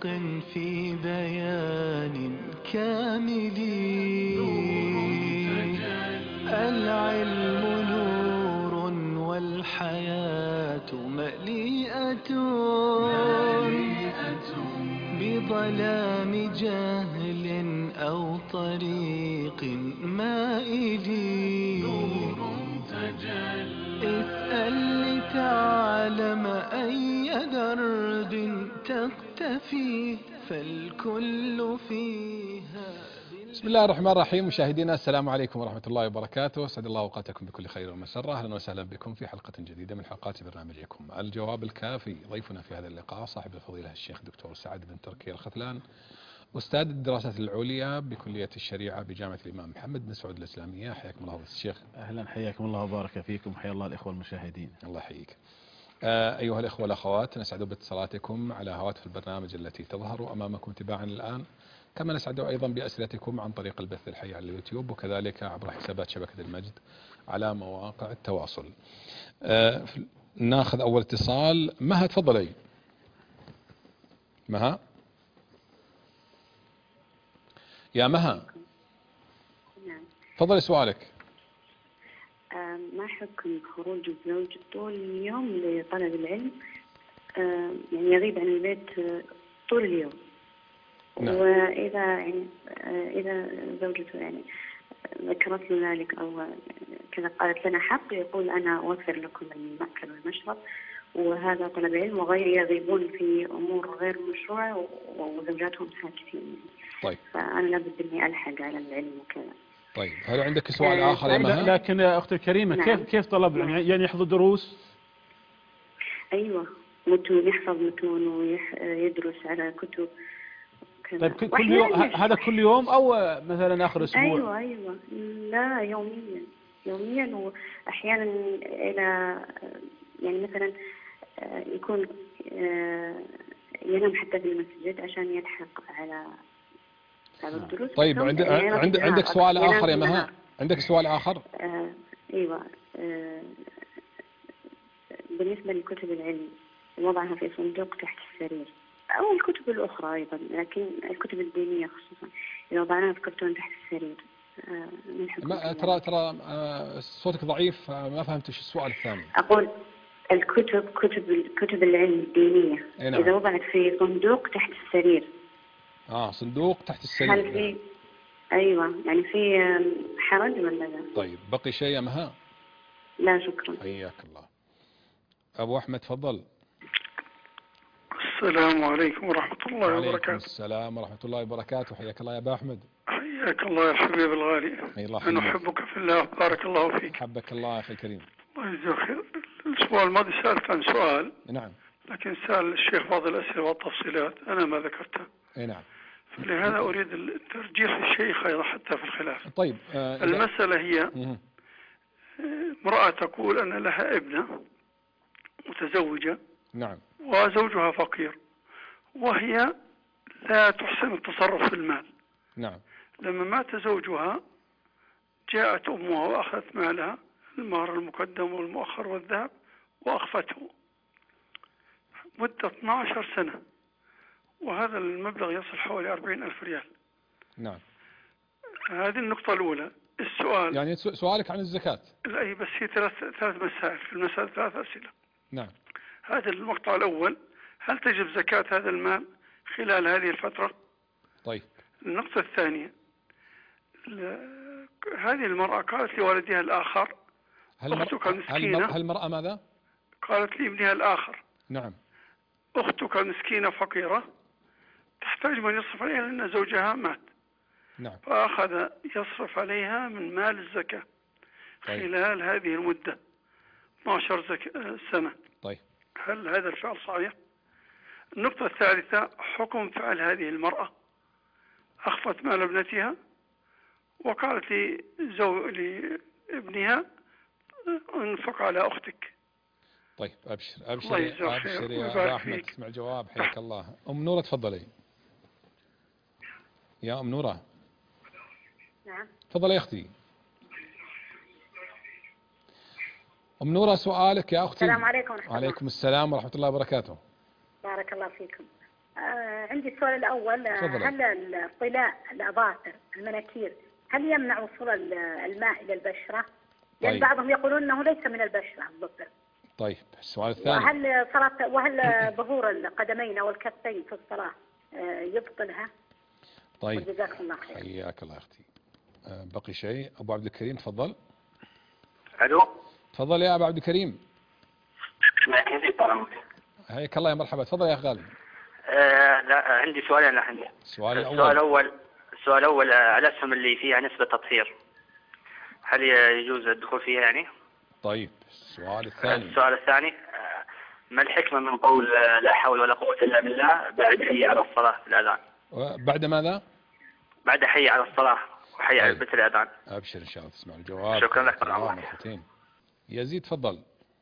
حق في بيان كامل. العلم نور والحياة مليئة بظلام جهل أو طريق مائل. اسأل لتعلم أي درب تقتفي فالكل فيها. بسم الله الرحمن الرحيم. مشاهدينا السلام عليكم ورحمة الله وبركاته. أسعد الله أوقاتكم بكل خير ومسرة. أهلا وسهلا بكم في حلقة جديدة من حلقات برنامجكم الجواب الكافي. ضيفنا في هذا اللقاء صاحب الفضيلة الشيخ دكتور سعد بن تركي الختلان، أستاذ الدراسات العليا بكلية الشريعة بجامعة الإمام محمد بن سعود الإسلامية. حياكم الله الشيخ. أهلا، حياكم الله وبارك فيكم. حيا الله الإخوة المشاهدين. الله يحييك. أيها الإخوة والأخوات، نسعد باتصالاتكم على هواتف البرنامج التي تظهر أمامكم تباعا الآن، كما نسعد أيضا بأسئلتكم عن طريق البث الحي على اليوتيوب، وكذلك عبر حسابات شبكة المجد على مواقع التواصل. ناخذ أول اتصال. مها، تفضلي. مها، يا مها. نعم. تفضلي سؤالك. ما حكم خروج الزوج طول اليوم لطلب العلم، يعني يغيب عن البيت طول اليوم؟ نعم. إذا زوجته يعني ذكرت له ذلك أو كذا قالت لنا حق، يقول أنا أوفر لكم المأكل والمشرب، وهذا طلب علم، وغير يغيبون في أمور غير مشروعة وزوجاتهم ساكتين. طيب. فأنا لابد إني ألحق على العلم وكذا. طيب، هل عندك سؤال آخر يا مها؟ لكن يا أختي الكريمة، نعم. كيف طلب العلم؟ يعني يحفظ دروس؟ أيوة، متون، يحفظ متون ويدرس على كتب. طيب، كل يوم؟ هذا كل يوم أو مثلا آخر أسبوع؟ أيوة، لا، يوميا وأحيانا إلى يعني مثلا يكون ينام حتى في المسجد عشان يلحق على الدروس. طيب، عندك سؤال آخر يا مها؟ عندك سؤال آخر؟ أيوة. بالنسبة لكتب العلم، وضعها في صندوق تحت السرير، أو الكتب الأخرى أيضا، لكن الكتب الدينية خصوصا إذا وضعناها في كرتون تحت السرير، من حكم؟ ترى صوتك ضعيف، ما فهمت ايش السؤال الثاني. أقول كتب العلم الدينية، نعم. إذا وضعت في صندوق تحت السرير. صندوق تحت السرير. هل في أيوة يعني في حرج ولا لا؟ طيب، بقي شيء يا مها؟ لا شكرا. حياك الله. أبو أحمد تفضل. السلام عليكم ورحمة الله وبركاته. وعليكم السلام ورحمة الله وبركاته. حياك الله يا أبا أحمد. حياك الله يا الحبيب الغالي. أنا أحبك في الله، بارك الله فيك. حبك الله يا أخي الكريم. الله يجزاك خير. الأسبوع الماضي سألت عن سؤال. نعم. لكن سأل الشيخ بعض الأسئلة والتفصيلات أنا ما ذكرتها. نعم. فلهذا أريد ترجيح الشيخ أيضا حتى في الخلاف. طيب. المسألة هي امرأة تقول أن لها ابنة متزوجة. نعم. وزوجها فقير، وهي لا تحسن التصرف في المال. نعم. لما مات زوجها جاءت أمها وأخذت مالها، المهر المقدم والمؤخر والذهب، وأخفته مدة 12 سنة، وهذا المبلغ يصل حوالي 40,000 ريال. نعم. هذه النقطة الأولى. السؤال يعني سؤالك عن الزكاة؟ لا، بس هي ثلاث مسائل في المسألة، 3 أسئلة. نعم. هذا المقطع الأول: هل تجب زكاة هذا المال خلال هذه الفترة؟ طيب. النقطة الثانية: هذه المرأة قالت لوالدها الآخر، أختك مسكينة. هل المرأة ماذا؟ قالت لابنها الآخر: نعم، أختك مسكينة فقيرة تحتاج من يصرف عليها لأن زوجها مات. نعم. فأخذ يصرف عليها من مال الزكاة. طيب. خلال هذه المدة 12 سنة. طيب. هل هذا الفعل صحيح؟ النقطة الثالثة: حكم فعل هذه المرأة. أخفت مال ابنتها وقالت لابنها: انفق على أختك. طيب، أبشر يا أبا أحمد، اسمع الجواب. حياك الله. أم نورة تفضلي. يا أم نورة. نعم. تفضلي يا أختي. أم نورة، سؤالك يا أختي. السلام عليكم ورحمة الله. وعليكم السلام ورحمة الله وبركاته. بارك الله فيكم. عندي السؤال الأول، هل الطلاء الأظافر المناكير هل يمنع وصول الماء إلى البشرة؟ يعني بعضهم يقولون أنه ليس من البشرة الظفر. طيب السؤال الثاني، وهل ظهور القدمين أو الكفين في الصلاة يبطلها؟ طيب جزاك الله خير. حياك الله أختي. بقي شيء؟ أبو عبد الكريم تفضل. ألو. تفضل يا أبو عبد الكريم. معك حياك الله يا مرحبا، تفضل يا أخ غالي. لا عندي سؤالين الحين. السؤال الأول على الأسهم اللي فيها نسبة تطهير، هل يجوز الدخول فيها يعني؟ طيب السؤال الثاني. السؤال الثاني، ما الحكمة من قول لا حول ولا قوة إلا بالله بعد حي على الصلاة في الأذان؟ بعد ماذا؟ بعد حي على الصلاة وحي على بيت الأذان. أبشر إن شاء الله تسمع الجواب. شكرا لك مرحبا. يزيد تفضل.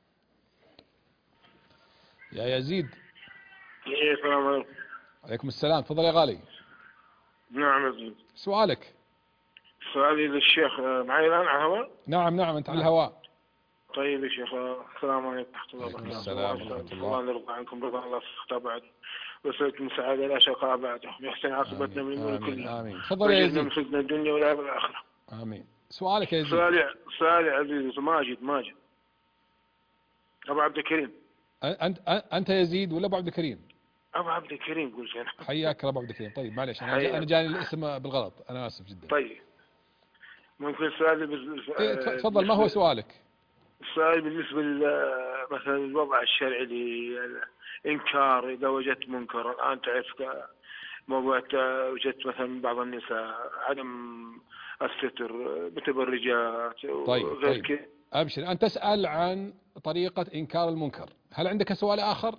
يا يزيد. السلام عليكم. عليكم السلام، تفضل يا غالي. نعم يزيد. سؤالك. سؤالي للشيخ، معي الآن على الهواء؟ نعم أنت على الهواء. طيب يا شيخ، السلام عليكم ورحمة الله وبركاته. السلام ورحمة الله. الله يرضى عنكم، رضا الله سخطه بعد، وسلكم سعادة لا شقاء بعده، ويحسن عاقبتنا من الأمور كلها. آمين. تفضل يا يزيد. ويجعلنا الدنيا والآخرة. آمين. سؤالك يا يزيد. سؤالي عزيز ماجد أبو عبد الكريم. أنت يزيد ولا أبو عبد الكريم؟ أبو عبد الكريم قلت أنا. حياك أبو عبد الكريم. طيب معلش أنا جاني الاسم بالغلط، أنا آسف جدا. طيب ممكن سؤالي تفضل، ما هو سؤالك؟ السؤال بالنسبة مثلا الوضع الشرعي لإنكار إذا وجدت منكر. الآن تعرف موضوع وجدت مثلا بعض النساء عدم الستر، متبرجات وغير كذا. أبشر، أن تسأل عن طريقة إنكار المنكر. هل عندك سؤال آخر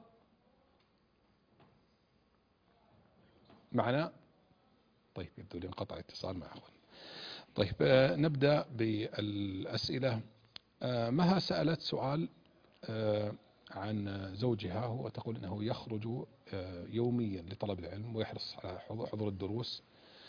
معنا؟ طيب يبدو لي انقطع الاتصال مع أخوان. طيب نبدأ بالأسئلة. مها سألت سؤال عن زوجها، هو تقول أنه يخرج يوميا لطلب العلم ويحرص على حضور الدروس.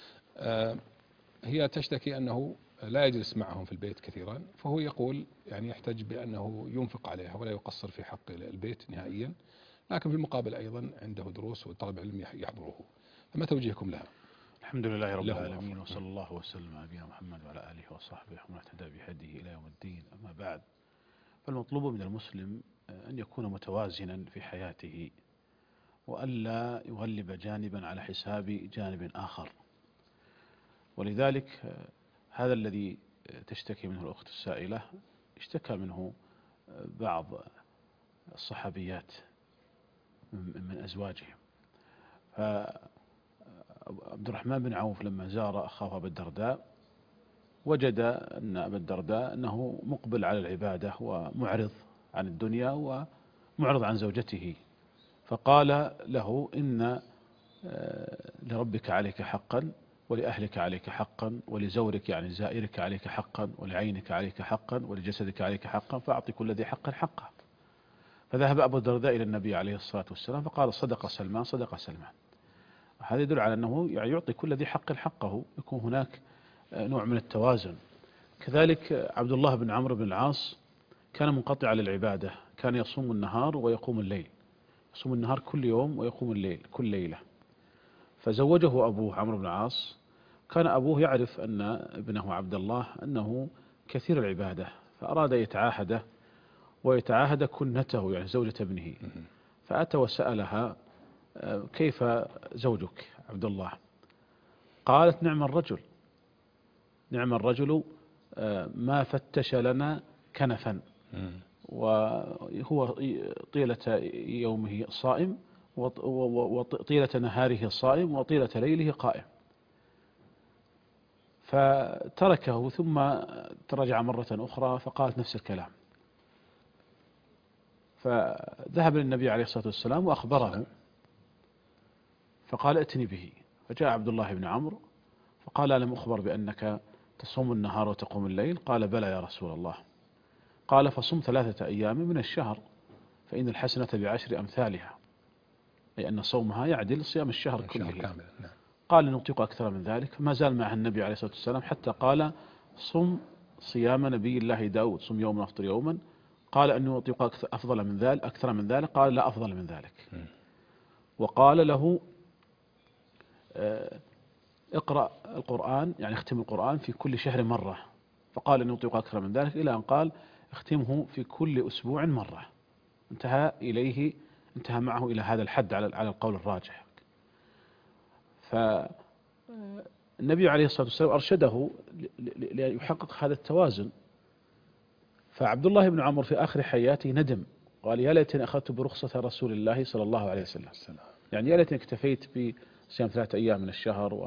هي تشتكي أنه لا يجلس معهم في البيت كثيرا، فهو يقول يعني يحتج بأنه ينفق عليها ولا يقصر في حق البيت نهائيا، لكن في المقابل أيضا عنده دروس وطلب علم يحضره. فما توجيهكم لها؟ الحمد لله رب العالمين، وصلى الله وسلم على نبينا محمد وعلى آله وصحبه ومن اهتدى بهديه إلى يوم الدين. أما بعد، فالمطلوب من المسلم أن يكون متوازنا في حياته، وألا يغلب جانبا على حساب جانب آخر. ولذلك هذا الذي تشتكي منه الأخت السائلة اشتكى منه بعض الصحابيات من أزواجهم. فعبد الرحمن بن عوف لما زار أخاه أبا الدرداء وجد أن أبا الدرداء أنه مقبل على العبادة ومعرض عن الدنيا ومعرض عن زوجته، فقال له: إن لربك عليك حقا، ولأهلك عليك حقا، ولزورك يعني زائرك عليك حقا، ولعينك عليك حقا، ولجسدك عليك حقا، فأعطي كل ذي حق حقه. فذهب أبو الدرداء إلى النبي عليه الصلاة والسلام فقال: صدق سلمان صدق سلمان. هذا يدل على أنه يعني يعطي كل ذي حق حقه، يكون هناك نوع من التوازن. كذلك عبد الله بن عمرو بن العاص كان منقطع للعبادة، كان يصوم النهار ويقوم الليل، يصوم النهار كل يوم ويقوم الليل كل ليلة. فزوجه أبوه عمرو بن العاص، كان أبوه يعرف أن ابنه عبد الله أنه كثير العبادة، فأراد يتعاهده ويتعاهد كنته يعني زوجة ابنه، فأتى وسألها: كيف زوجك عبد الله؟ قالت: نعم الرجل، نعم الرجل، ما فتش لنا كنفا، وهو طيلة يومه صائم وطيلة نهاره صائم وطيلة ليله قائم. فتركه ثم ترجع مرة أخرى فقالت نفس الكلام، فذهب للنبي عليه الصلاة والسلام وأخبره، فقال: ائتني به. فجاء عبد الله بن عمرو فقال: ألم أخبر بأنك تصوم النهار وتقوم الليل؟ قال: بلى يا رسول الله. قال: فصم 3 أيام من الشهر، فإن الحسنة ب10 أمثالها، أي أن صومها يعدل صيام الشهر كله. قال: نطيق أكثر من ذلك. فما زال معها النبي عليه الصلاة والسلام حتى قال: صم صيام نبي الله داود، صم يوما أفطر يوما. قال: أن نطيق أفضل من ذلك، أكثر من ذلك؟ قال: لا أفضل من ذلك. وقال له: اقرأ القرآن يعني اختم القرآن في كل شهر مرة، فقال إني أطيق أكثر من ذلك، إلى أن قال اختمه في كل أسبوع مرة. انتهى معه إلى هذا الحد على القول الراجح. فالنبي عليه الصلاة والسلام أرشده ليحقق هذا التوازن. فعبد الله بن عمرو في آخر حياته ندم، قال يا ليتني أخذت برخصة رسول الله صلى الله عليه وسلم، يعني يا ليتني اكتفيت بصيام 3 أيام من الشهر.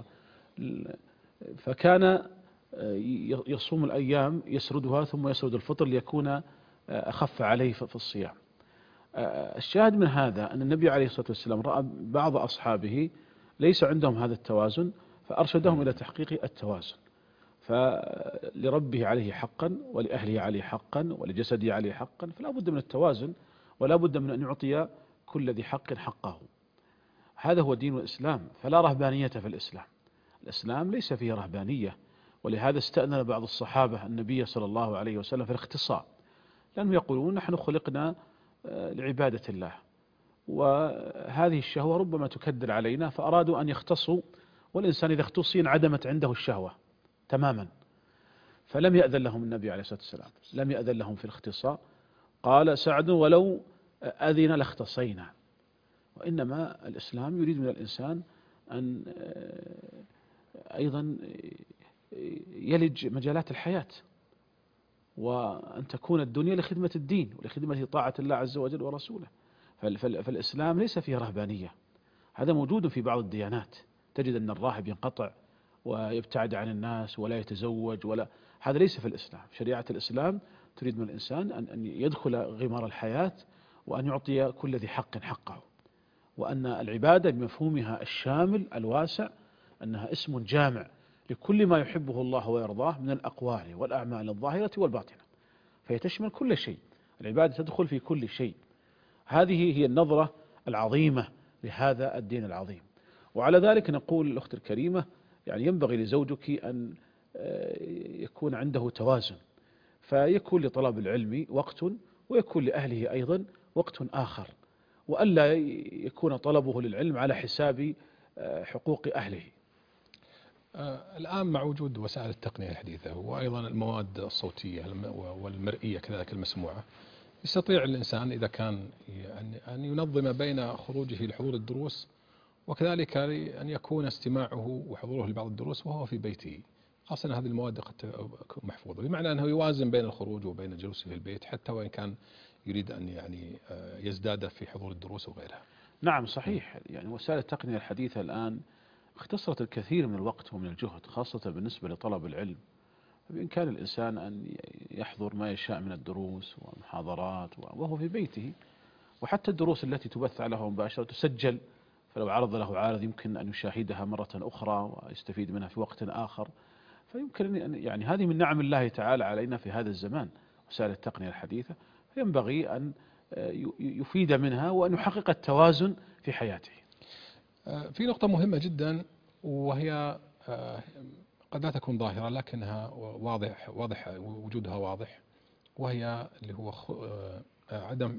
فكان يصوم الأيام يسردها ثم يسرد الفطر ليكون أخف عليه في الصيام. الشاهد من هذا أن النبي عليه الصلاة والسلام رأى بعض أصحابه ليس عندهم هذا التوازن فأرشدهم إلى تحقيق التوازن. فلربه عليه حقا ولأهله عليه حقا ولجسده عليه حقا، فلا بد من التوازن ولا بد من أن يعطي كل ذي حق حقه. هذا هو دين الإسلام، فلا رهبانية في الإسلام. الإسلام ليس فيه رهبانية، ولهذا استأذن بعض الصحابة النبي صلى الله عليه وسلم في الاختصاء، لأنهم يقولون نحن خلقنا لعبادة الله، وهذه الشهوة ربما تكدر علينا، فأرادوا أن يختصوا، والإنسان إذا اختصي انعدمت عنده الشهوة تماما. فلم يأذن لهم النبي عليه الصلاة والسلام، لم يأذن لهم في الاختصاء. قال سعد ولو أذن لاختصينا. وإنما الإسلام يريد من الإنسان أن أيضا يلج مجالات الحياة، وأن تكون الدنيا لخدمة الدين ولخدمة طاعة الله عز وجل ورسوله. فالإسلام ليس فيه رهبانية، هذا موجود في بعض الديانات، تجد أن الراهب ينقطع ويبتعد عن الناس ولا يتزوج هذا ليس في الإسلام. شريعة الإسلام تريد من الإنسان أن يدخل غمار الحياة وأن يعطي كل ذي حق حقه، وأن العبادة بمفهومها الشامل الواسع أنها اسم جامع لكل ما يحبه الله ويرضاه من الأقوال والأعمال الظاهرة والباطنة، فهي تشمل كل شيء، العبادة تدخل في كل شيء. هذه هي النظرة العظيمة لهذا الدين العظيم. وعلى ذلك نقول الأخت الكريمة يعني ينبغي لزوجك أن يكون عنده توازن، فيكون لطلب العلم وقت ويكون لأهله أيضا وقت آخر، وألا يكون طلبه للعلم على حساب حقوق أهله. الآن مع وجود وسائل التقنية الحديثة وأيضا المواد الصوتية والمرئية كذلك المسموعة، يستطيع الإنسان إذا كان أن ينظم بين خروجه لحضور الدروس وكذلك أن يكون استماعه وحضوره لبعض الدروس وهو في بيته، خاصة هذه المواد قد تكون محفوظة، بمعنى أنه يوازن بين الخروج وبين الجلوس في البيت حتى وإن كان يريد أن يزداد في حضور الدروس وغيرها. نعم صحيح، يعني وسائل التقنية الحديثة الآن اختصرت الكثير من الوقت ومن الجهد، خاصة بالنسبة لطلب العلم. بإمكان الإنسان أن يحضر ما يشاء من الدروس والمحاضرات وهو في بيته، وحتى الدروس التي تبث له مباشرة تسجل، فلو عرض له عارض يمكن أن يشاهدها مرة أخرى ويستفيد منها في وقت آخر. فيمكن أن يعني هذه من نعم الله تعالى علينا في هذا الزمان وسائل التقنية الحديثة، فينبغي أن يفيد منها وأن يحقق التوازن في حياته. في نقطة مهمة جدا وهي قد لا تكون ظاهرة لكنها واضح وجودها واضح، وهي اللي هو عدم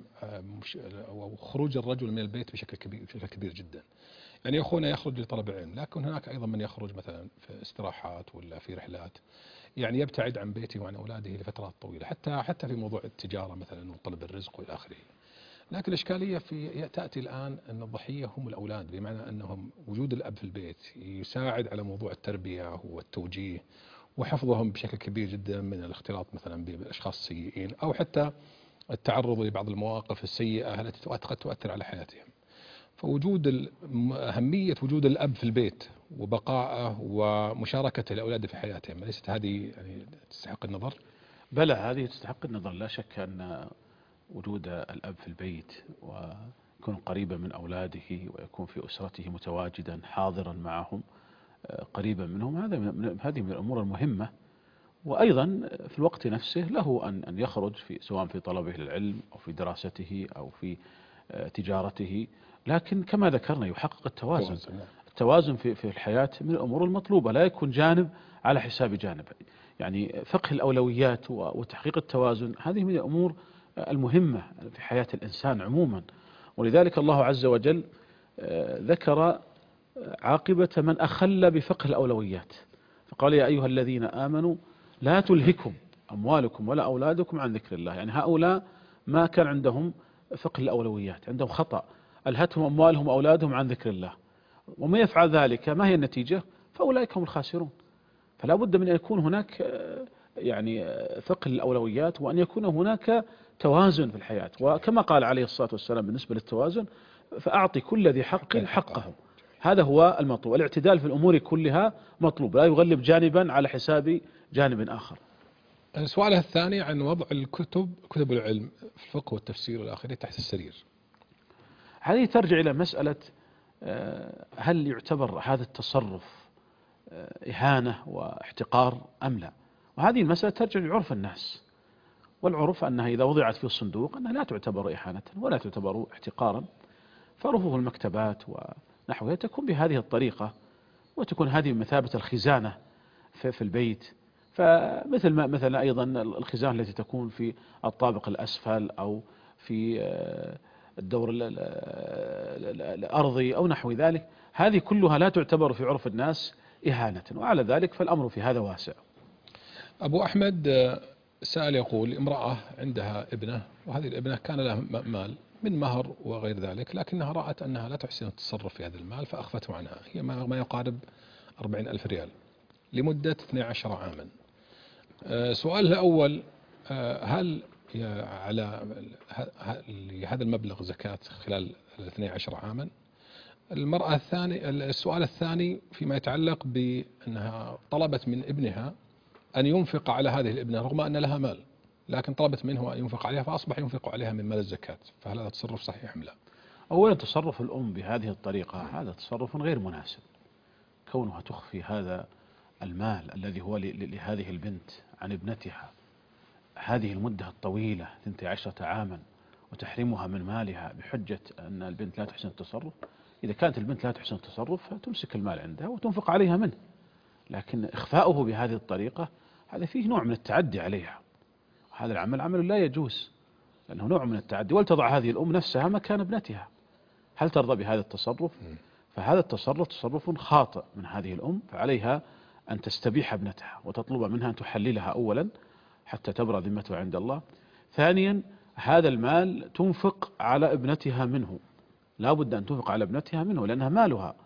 خروج الرجل من البيت بشكل كبير جدا. يعني أخونا يخرج لطلب العلم، لكن هناك أيضا من يخرج مثلا في استراحات ولا في رحلات، يعني يبتعد عن بيته وعن أولاده لفترات طويلة، حتى في موضوع التجارة مثلا وطلب الرزق وإلى آخره. لكن الإشكالية تأتي الآن أن الضحية هم الأولاد، بمعنى أنهم وجود الأب في البيت يساعد على موضوع التربية والتوجيه وحفظهم بشكل كبير جدا من الاختلاط مثلا بالأشخاص السيئين، أو حتى التعرض لبعض المواقف السيئة التي قد تؤثر على حياتهم. فوجود أهمية وجود الأب في البيت وبقائه ومشاركته لأولاده في حياتهم، ليست هذه يعني تستحق النظر؟ بلى، هذه تستحق النظر، لا شك أن وجود الأب في البيت ويكون قريبا من أولاده ويكون في أسرته متواجدا حاضرا معهم قريبا منهم، هذه من الأمور المهمة. وأيضا في الوقت نفسه له أن يخرج سواء في طلبه للعلم أو في دراسته أو في تجارته، لكن كما ذكرنا يحقق التوازن في الحياة من الأمور المطلوبة، لا يكون جانب على حساب جانب. يعني فقه الأولويات وتحقيق التوازن هذه من الأمور المهمة في حياة الإنسان عموما. ولذلك الله عز وجل ذكر عاقبة من أخل بفقه الأولويات، فقال يا أيها الذين آمنوا لا تلهكم أموالكم ولا أولادكم عن ذكر الله. يعني هؤلاء ما كان عندهم فقه الأولويات، عندهم خطأ، ألهتهم أموالهم وأولادهم عن ذكر الله، ومن يفعل ذلك ما هي النتيجة؟ فأولئك هم الخاسرون. فلا بد من أن يكون هناك يعني فقه الأولويات، وأن يكون هناك توازن في الحياة. وكما قال عليه الصلاة والسلام بالنسبة للتوازن: فأعطي كل ذي حق حقه. هذا هو المطلوب، الاعتدال في الأمور كلها مطلوب، لا يغلب جانبا على حساب جانب آخر. سؤالها الثاني عن وضع كتب العلم في الفقه والتفسير والآخرة تحت السرير. هذه ترجع إلى مسألة هل يعتبر هذا التصرف إهانة واحتقار أم لا؟ وهذه المسألة ترجع لعرف الناس، والعرف أنها إذا وضعت في الصندوق أنها لا تعتبر إهانة ولا تعتبر احتقارا، فرفوف المكتبات ونحوها تكون بهذه الطريقة، وتكون هذه مثابة الخزانة في البيت. مثلا أيضا الخزانة التي تكون في الطابق الأسفل أو في الدور الأرضي أو نحو ذلك، هذه كلها لا تعتبر في عرف الناس إهانة، وعلى ذلك فالأمر في هذا واسع. أبو أحمد سأل يقول: امرأة عندها ابنة، وهذه الابنة كان لها مال من مهر وغير ذلك، لكنها رأت أنها لا تحسن التصرف في هذا المال فأخفته عنها، هي ما يقارب 40,000 ريال لمدة 12 عاما. سؤال الأول: هل على هذا المبلغ زكاة خلال 12 عاما؟ المرأة السؤال الثاني فيما يتعلق بأنها طلبت من ابنها أن ينفق على هذه الابنة رغم أن لها مال، لكن طلبت منه أن ينفق عليها فأصبح ينفق عليها من مال الزكاة، فهل هذا تصرف صحيح أم لا؟ أولا، تصرف الأم بهذه الطريقة هذا تصرف غير مناسب، كونها تخفي هذا المال الذي هو لهذه البنت عن ابنتها هذه المدة الطويلة 12 عاما، وتحرمها من مالها بحجة أن البنت لا تحسن التصرف. إذا كانت البنت لا تحسن التصرف فتمسك المال عندها وتنفق عليها منه، لكن إخفاؤه بهذه الطريقة هذا فيه نوع من التعدي عليها، هذا العمل عمل لا يجوز، لأنه نوع من التعدي. ولتضع هذه الأم نفسها مكان ابنتها، هل ترضى بهذا التصرف؟ فهذا التصرف تصرف خاطئ من هذه الأم، فعليها أن تستبيح ابنتها وتطلب منها أن تحللها أولا حتى تبرأ ذمتها عند الله. ثانيا، هذا المال تنفق على ابنتها منه، لا بد أن تنفق على ابنتها منه لأنها مالها.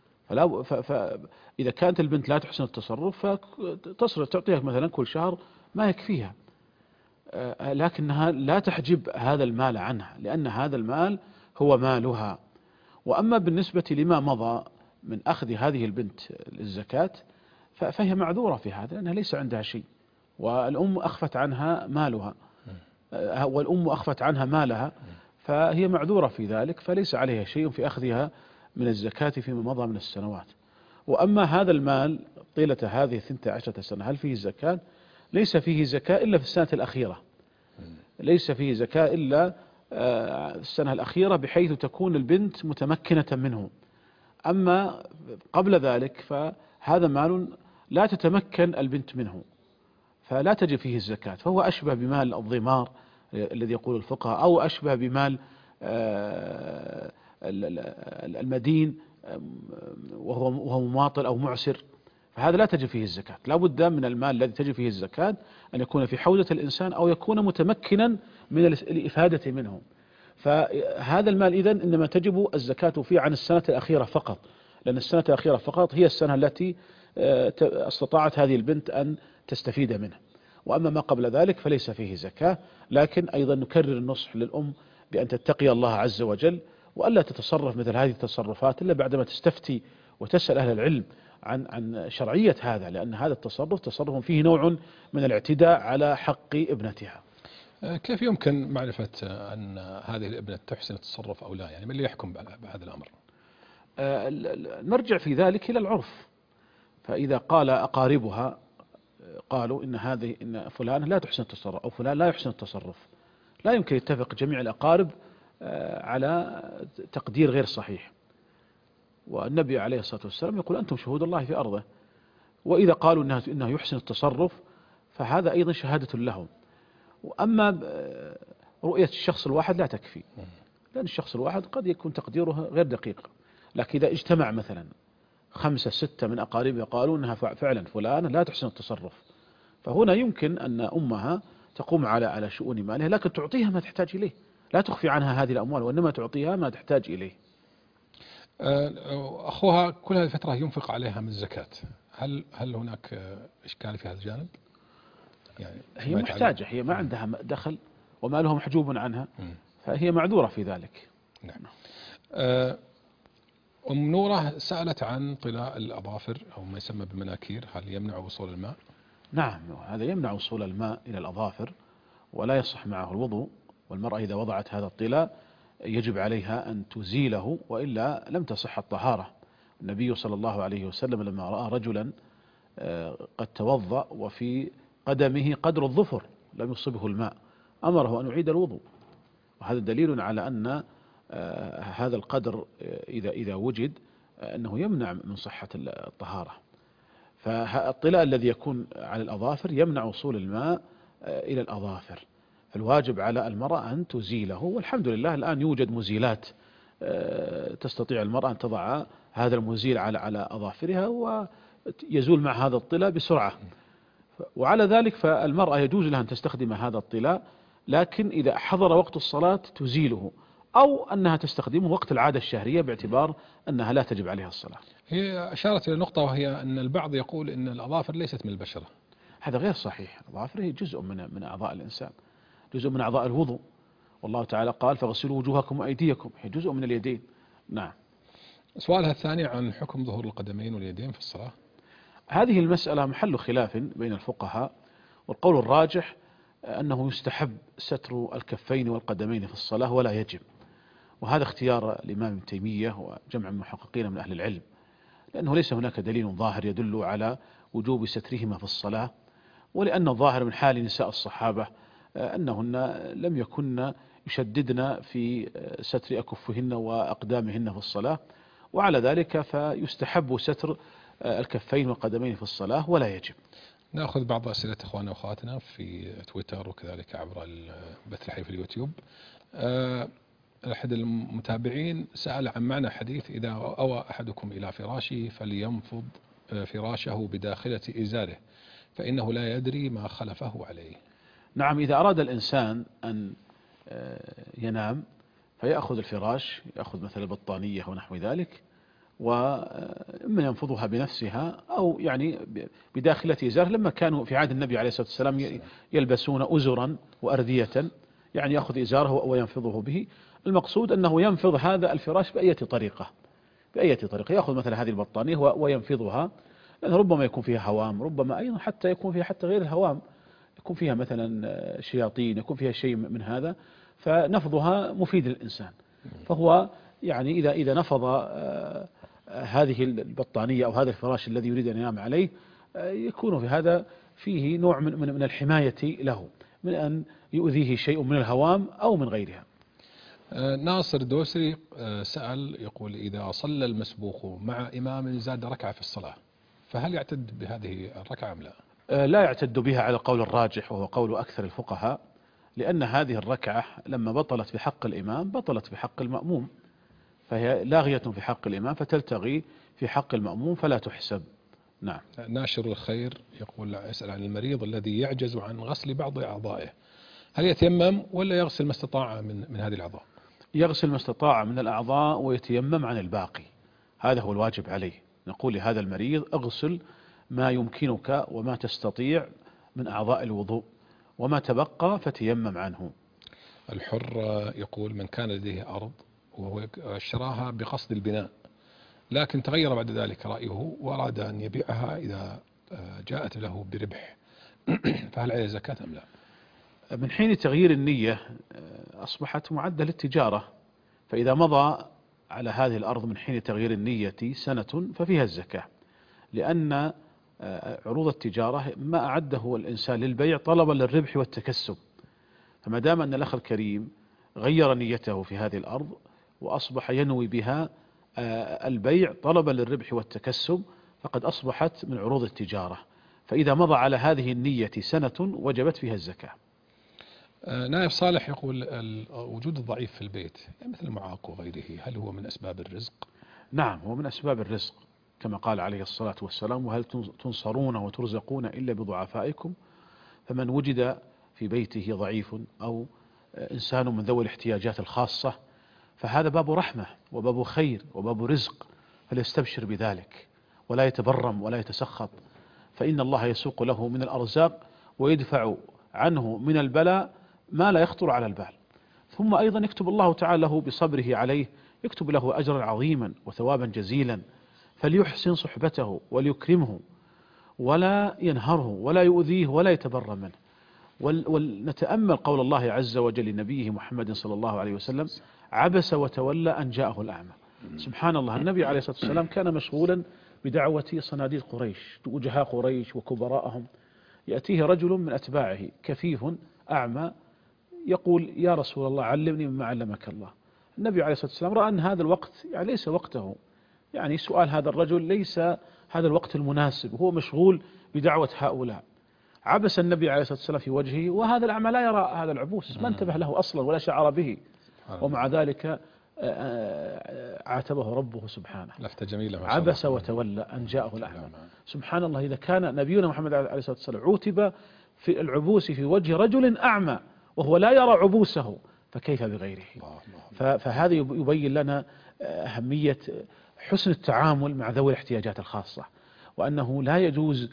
فإذا كانت البنت لا تحسن التصرف فتصرف تعطيها مثلا كل شهر ما يكفيها، لكنها لا تحجب هذا المال عنها لأن هذا المال هو مالها. وأما بالنسبة لما مضى من أخذ هذه البنت الزكاة فهي معذورة في هذا، لأنها ليس عندها شيء، والأم أخفت عنها مالها، والأم أخفت عنها مالها، فهي معذورة في ذلك، فليس عليها شيء في أخذها من الزكاة فيما مضى من السنوات. وأما هذا المال طيلة هذه 12 سنة هل فيه زكاة؟ ليس فيه زكاة إلا في السنة الأخيرة، ليس فيه زكاة إلا السنة الأخيرة بحيث تكون البنت متمكنة منه. أما قبل ذلك فهذا مال لا تتمكن البنت منه، فلا تجب فيه الزكاة، فهو أشبه بمال الضمار الذي يقول الفقهاء، أو أشبه بمال المدين وهو مماطل أو معسر، فهذا لا تجب فيه الزكاة. لا بد من المال الذي تجب فيه الزكاة أن يكون في حوزة الإنسان أو يكون متمكنا من الإفادة منه. فهذا المال إذن إنما تجب الزكاة فيه عن السنة الأخيرة فقط، لأن السنة الأخيرة فقط هي السنة التي استطاعت هذه البنت أن تستفيد منه. وأما ما قبل ذلك فليس فيه زكاة. لكن أيضا نكرر النصح للأم بأن تتقي الله عز وجل، وألا تتصرف مثل هذه التصرفات إلا بعدما تستفتي وتسأل أهل العلم عن شرعية هذا، لأن هذا التصرف تصرف فيه نوع من الاعتداء على حق ابنتها. كيف يمكن معرفة أن هذه الابنة تحسن التصرف أو لا؟ يعني من اللي يحكم بهذا الأمر؟ نرجع في ذلك إلى العرف. فإذا قال أقاربها قالوا إن فلان لا تحسن التصرف أو فلان لا يحسن التصرف، لا يمكن يتفق جميع الأقارب على تقدير غير صحيح. والنبي عليه الصلاة والسلام يقول: أنتم شهود الله في أرضه. وإذا قالوا إنه يحسن التصرف فهذا أيضا شهادة لهم. وأما رؤية الشخص الواحد لا تكفي، لأن الشخص الواحد قد يكون تقديره غير دقيق. لكن إذا اجتمع مثلا 5 6 من أقاربها قالوا أنها فعلا فلانة لا تحسن التصرف، فهنا يمكن أن أمها تقوم على شؤون مالها، لكن تعطيها ما تحتاج إليه، لا تخفي عنها هذه الأموال وإنما تعطيها ما تحتاج إليه. أخوها كل هذه الفترة ينفق عليها من الزكاة، هل هناك إشكال في هذا الجانب؟ يعني هي محتاجة، هي ما عندها دخل ومالها محجوب عنها، فهي معذورة في ذلك. نعم. أم نورة سألت عن طلاء الأظافر أو ما يسمى بالمناكير، هل يمنع وصول الماء؟ نعم، هذا يمنع وصول الماء إلى الأظافر ولا يصح معه الوضوء، والمرأة إذا وضعت هذا الطلاء يجب عليها أن تزيله وإلا لم تصح الطهارة. النبي صلى الله عليه وسلم لما رأى رجلا قد توضأ وفي قدمه قدر الظفر لم يصبه الماء أمره أن يعيد الوضوء، وهذا دليل على أن هذا القدر إذا وجد أنه يمنع من صحة الطهارة. فالطلاء الذي يكون على الأظافر يمنع وصول الماء إلى الأظافر، فالواجب على المرأة أن تزيله، والحمد لله الآن يوجد مزيلات تستطيع المرأة أن تضع هذا المزيل على أظافرها ويزول مع هذا الطلاء بسرعة. وعلى ذلك فالمرأة يجوز لها أن تستخدم هذا الطلاء، لكن إذا حضر وقت الصلاة تزيله، أو أنها تستخدمه وقت العادة الشهرية باعتبار أنها لا تجب عليها الصلاة. هي أشارت إلى نقطة، وهي أن البعض يقول أن الأظافر ليست من البشرة. هذا غير صحيح، الأظافر هي جزء من أعضاء الإنسان، جزء من أعضاء الوضوء، والله تعالى قال فاغسلوا وجوهكم وأيديكم، هي جزء من اليدين. نعم. سؤالها الثاني عن حكم ظهور القدمين واليدين في الصلاة. هذه المسألة محل خلاف بين الفقهاء، والقول الراجح أنه يستحب ستر الكفين والقدمين في الصلاة ولا يجب، وهذا اختيار الإمام ابن تيمية وجمع من المحققين من أهل العلم، لأنه ليس هناك دليل ظاهر يدل على وجوب سترهما في الصلاة، ولأن الظاهر من حال نساء الصحابة أنهن لم يكن يشددن في ستر أكفهن وأقدامهن في الصلاة، وعلى ذلك فيستحب ستر الكفين والقدمين في الصلاة ولا يجب. نأخذ بعض أسئلة إخواننا وأخواتنا في تويتر وكذلك عبر البث الحي في اليوتيوب. أحد المتابعين سأل عن معنى حديث إذا أوى أحدكم إلى فراشه فلينفض فراشه بداخلة إزاره فإنه لا يدري ما خلفه عليه. نعم، إذا أراد الإنسان أن ينام فيأخذ الفراش، يأخذ مثلا البطانية ونحو ذلك، وإما ينفضها بنفسها أو يعني بداخلة إزاره. لما كانوا في عهد النبي عليه الصلاة والسلام يلبسون أزرا وأردية، يعني يأخذ إزاره وينفضه به. المقصود أنه ينفض هذا الفراش بأية طريقة، يأخذ مثلا هذه البطانية وينفضها، لأن ربما يكون فيها هوام، ربما أيضا حتى يكون فيها حتى غير الهوام، يكون فيها مثلا شياطين، يكون فيها شيء من هذا، فنفضها مفيد للإنسان. فهو يعني إذا نفض هذه البطانية أو هذا الفراش الذي يريد أن ينام عليه، يكون في هذا فيه نوع من الحماية له من أن يؤذيه شيء من الهوام أو من غيرها. ناصر دوسري سأل يقول إذا صلى المسبوق مع إمام زاد ركعة في الصلاة فهل يعتد بهذه الركعة أم لا؟ لا يعتد بها على القول الراجح وهو قول أكثر الفقهاء، لأن هذه الركعة لما بطلت في حق الإمام بطلت في حق المأموم، فهي لاغية في حق الإمام فتلتغي في حق المأموم فلا تحسب. نعم. ناشر الخير يقول يسأل عن المريض الذي يعجز عن غسل بعض أعضائه، هل يتيمم ولا يغسل ما استطاع من هذه الأعضاء؟ يغسل ما استطاع من الأعضاء ويتيمم عن الباقي، هذا هو الواجب عليه. نقول لهذا المريض اغسل ما يمكنك وما تستطيع من أعضاء الوضوء، وما تبقى فتيمم عنه. الحر يقول من كان لديه أرض وهو اشتراها بقصد البناء لكن تغير بعد ذلك رأيه وأراد أن يبيعها إذا جاءت له بربح فهل عليه زكاة أم لا؟ من حين تغيير النية أصبحت معدة للتجارة، فإذا مضى على هذه الأرض من حين تغيير النية سنة ففيها الزكاة، لأن عروض التجارة ما أعده الإنسان للبيع طلبا للربح والتكسب، فما دام أن الأخ الكريم غير نيته في هذه الأرض وأصبح ينوي بها البيع طلبا للربح والتكسب فقد أصبحت من عروض التجارة، فإذا مضى على هذه النية سنة وجبت فيها الزكاة. نائب صالح يقول وجود الضعيف في البيت يعني مثل المعاق وغيره هل هو من أسباب الرزق؟ نعم، هو من أسباب الرزق، كما قال عليه الصلاة والسلام: وهل تنصرون وترزقون إلا بضعفائكم؟ فمن وجد في بيته ضعيف أو إنسان من ذوي الاحتياجات الخاصة فهذا باب رحمة وباب خير وباب رزق، فليستبشر بذلك ولا يتبرم ولا يتسخط، فإن الله يسوق له من الأرزاق ويدفع عنه من البلاء ما لا يخطر على البال. ثم أيضا يكتب الله تعالى له بصبره عليه، يكتب له أجرا عظيما وثوابا جزيلا، فليحسن صحبته وليكرمه ولا ينهره ولا يؤذيه ولا يتبرم منه. ولنتأمل قول الله عز وجل لنبيه محمد صلى الله عليه وسلم: عبس وتولى أن جاءه الأعمى. سبحان الله، النبي عليه الصلاة والسلام كان مشغولا بدعوة صناديد قريش، وجهاء قريش وكبراءهم. يأتيه رجل من أتباعه كفيف أعمى يقول: يا رسول الله علمني مما علمك الله. النبي عليه الصلاة والسلام رأى أن هذا الوقت يعني ليس وقته، يعني سؤال هذا الرجل ليس هذا الوقت المناسب، وهو مشغول بدعوة هؤلاء. عبس النبي عليه الصلاة والسلام في وجهه، وهذا الأعمى لا يرى هذا العبوس، ما انتبه له أصلا ولا شعر به، ومع ذلك عاتبه ربه سبحانه. لفتة جميلة. عبس وتولى أن جاءه الأعمى. سبحان الله، إذا كان نبينا محمد عليه الصلاة والسلام عوتب في العبوس في وجه رجل أعمى وهو لا يرى عبوسه، فكيف بغيره؟ فهذا يبين لنا أهمية حسن التعامل مع ذوي الاحتياجات الخاصة، وأنه لا يجوز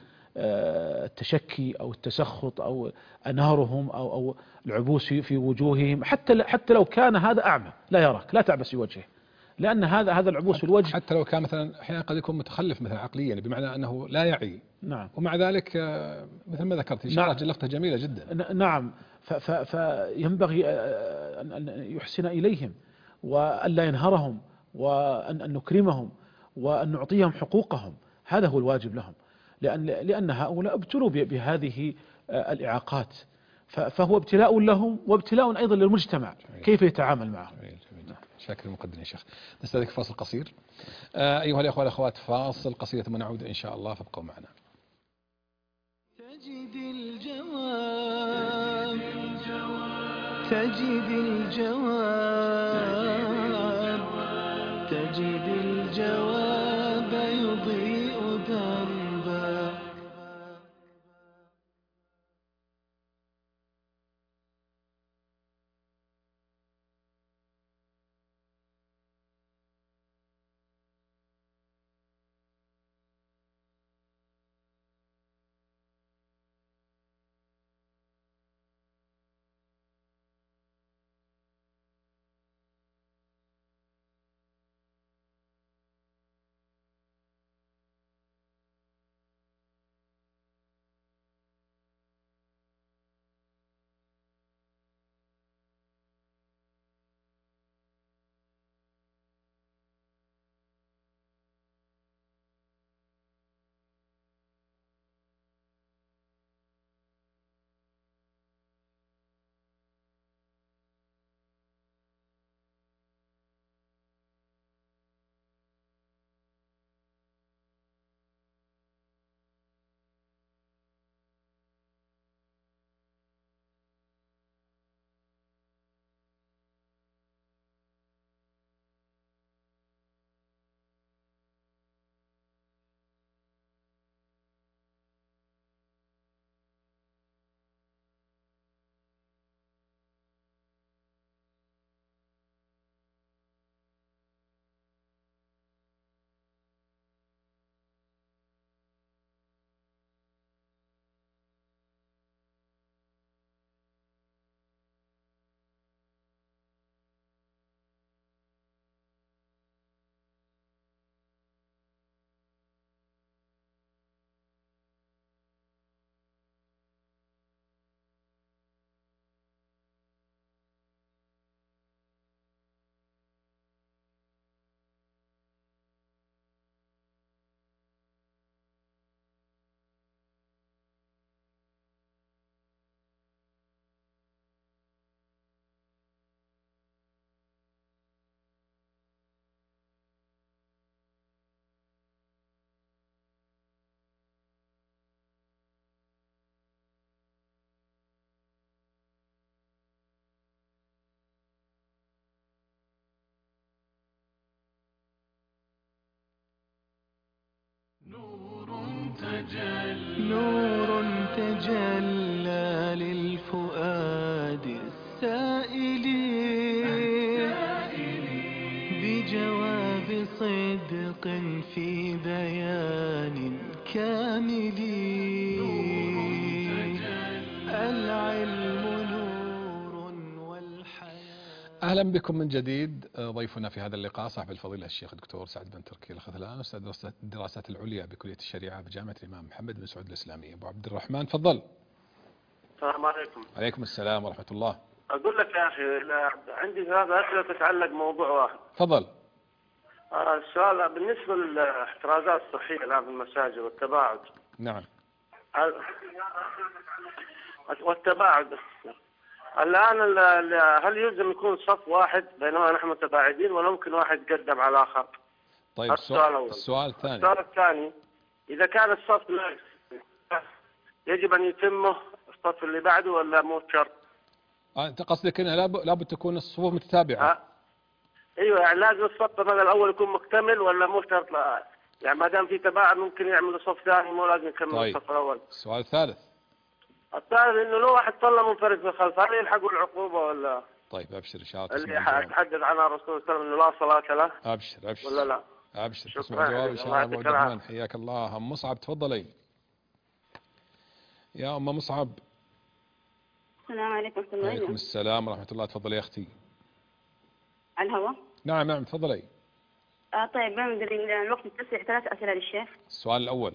التشكي أو التسخط أو أنارهم أو العبوس في وجوههم، حتى لو كان هذا أعمى لا يراك، لا تعبس في وجهه، لأن هذا العبوس في الوجه حتى لو كان مثلا أحيانا قد يكون متخلف مثلا عقليا، بمعنى أنه لا يعي. نعم. ومع ذلك مثل ما ذكرت إشارة لفتة جميلة جدا. نعم. فينبغي أن يحسن إليهم وألا ينهرهم وأن نكرمهم وأن نعطيهم حقوقهم، هذا هو الواجب لهم، لأن هؤلاء ابتلوا بهذه الإعاقات، فهو ابتلاء لهم وابتلاء أيضا للمجتمع كيف يتعامل معهم. شاكر المقدم يا شيخ. نستهدف فاصل قصير. أيها الأخوة والأخوات، فاصل قصير ثم نعود إن شاء الله، فابقوا معنا. تجد الجواب، تجد الجواب، تجد الجواب يضيء دربا. أهلا بكم من جديد. ضيفنا في هذا اللقاء صاحب الفضيلة الشيخ الدكتور سعد بن تركي الخذلان، أستاذ الدراسات العليا بكلية الشريعة بجامعة الإمام محمد بن سعود الإسلامية. أبو عبد الرحمن تفضل. السلام عليكم. عليكم السلام ورحمة الله. أقول لك يا أخي عندي 3 أسئلة تتعلق بموضوع واحد. تفضل. السؤال بالنسبة للاحترازات الصحية الآن في المساجد والتباعد. نعم. والتباعد الآن هل يلزم يكون صف واحد بينما نحن متباعدين ولا ممكن واحد يقدم على الآخر؟ طيب السؤال الثاني. السؤال الثاني إذا كان الصف يجب أن يتمه الصف اللي بعده ولا مو شرط؟ أنت قصدك أنه لابد تكون الصفوف متتابعة؟ ايوه يعني لازم الصف مثلا الاول يكون مكتمل ولا مو شرط؟ يعني ما دام في تباعد ممكن يعملوا صف ثاني مو لازم يكمل الصف الاول. السؤال الثالث. الثالث انه لو واحد صلى منفرد في الخلف هل يلحقوا العقوبه ولا؟ طيب ابشر ان شاء الله. اللي تحدث عنها الرسول صلى الله عليه وسلم انه لا صلاه له. ابشر ولا لا؟ ابشر تسمع الجواب ان شاء الله. ابو عبد الرحمن حياك الله. ام مصعب تفضلي. يا ام مصعب. السلام عليكم ورحمة الله. وعليكم السلام ورحمة الله. تفضلي يا أختي. على الهواء. نعم تفضلي. طيب الوقت متسع. 3 أسئلة للشيخ. السؤال الأول.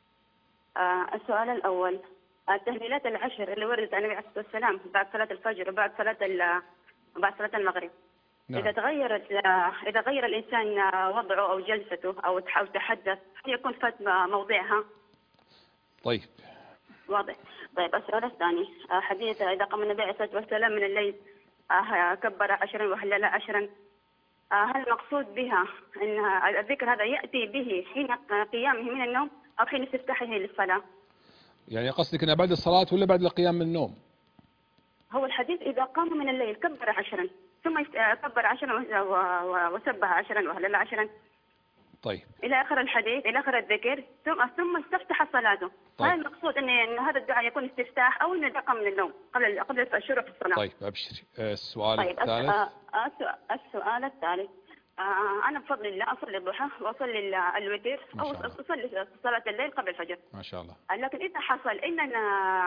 السؤال الأول التهليلات العشر اللي وردت عن النبي عليه الصلاة والسلام بعد صلاة الفجر وبعد صلاة المغرب. نعم. إذا غير الإنسان وضعه أو جلسته أو تحدث هل يكون فات موضعها؟ طيب. واضح. طيب السؤال الثاني حديث إذا قام النبي عليه الصلاة والسلام من الليل كبر 10 وهلل 10. هل المقصود بها أن الذكر هذا يأتي به حين قيامه من النوم أو حين استفتاحه للصلاة؟ يعني قصدك أنه بعد الصلاة ولا بعد القيام من النوم؟ هو الحديث إذا قام من الليل كبر 10 ثم كبر 10 وسبح 10 وهلل 10. طيب. إلى آخر الحديث إلى آخر الذكر ثم استفتح صلاته. طيب. هل المقصود أن هذا الدعاء يكون استفتاح أو أنه قام من النوم قبل الشروع في الصلاة؟ طيب أبشري. السؤال طيب. الثالث. السؤال الثالث أنا بفضل الله أصلي الضحى وأصلي الوتر أو أصلي صلاة الليل قبل الفجر. ما شاء الله. لكن إذا حصل إننا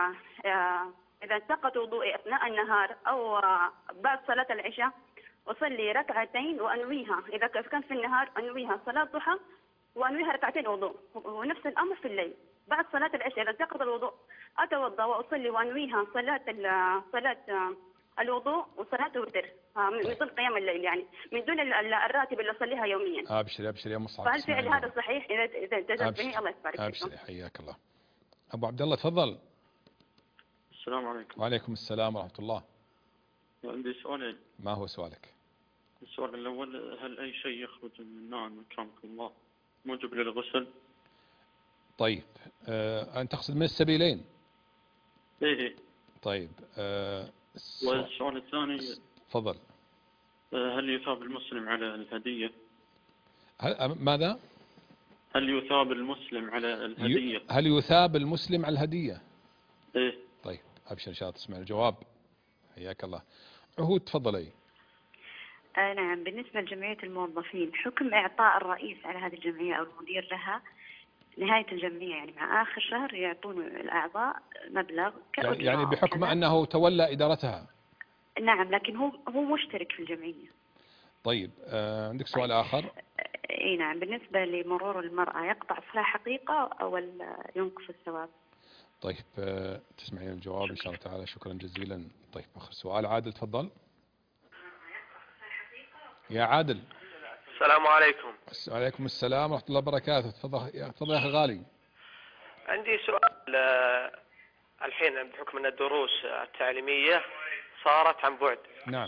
إذا انتقد وضوئي أثناء النهار أو بعد صلاة العشاء أصلي 2 ركعتين وأنويها. إذا كان في النهار أنويها صلاة ضحى وأنويها 2 ركعتين وضوء. ونفس الأمر في الليل بعد صلاة العشاء إذا انتقد الوضوء أتوضأ وأصلي وأنويها صلاة الوضوء وصلاة الوتر من ضمن قيام الليل يعني من دون الراتب اللي أصليها يوميا. أبشري يا مصعب. فهل فعل هذا صحيح؟ إذا جزت به الله يبارك فيكم. أبشري حياك الله. أبو عبد الله تفضل. السلام عليكم. وعليكم السلام ورحمة الله. عندي سؤالين. ما هو سؤالك؟ السؤال الأول هل أي شيء يخرج من النار أكرمكم الله موجب للغسل؟ طيب أنت تقصد من السبيلين؟ إيه. طيب والسؤال الثاني تفضل. هل يثاب المسلم على الهدية؟ ماذا؟ هل يثاب المسلم على الهدية؟ هل يثاب المسلم على الهدية؟ إيه. طيب أبشر إن شاء الله تسمع الجواب. حياك الله. عهود تفضلي. نعم. بالنسبة لجمعية الموظفين حكم إعطاء الرئيس على هذه الجمعية أو المدير لها نهاية الجمعية يعني مع آخر شهر يعطون الأعضاء مبلغ يعني بحكم أنه تولى إدارتها. نعم لكن هو مشترك في الجمعية. طيب عندك سؤال آخر؟ اي نعم. بالنسبة لمرور المرأة يقطع صلاة حقيقة أو ينقص الثواب؟ طيب تسمعين الجواب إن شاء الله تعالى. شكرا جزيلا. طيب آخر سؤال عادل تفضل. يا عادل. السلام عليكم. وعليكم السلام ورحمة الله وبركاته. تفضل يا أخي غالي. عندي سؤال. الحين بحكم أن الدروس التعليمية صارت عن بعد. نعم.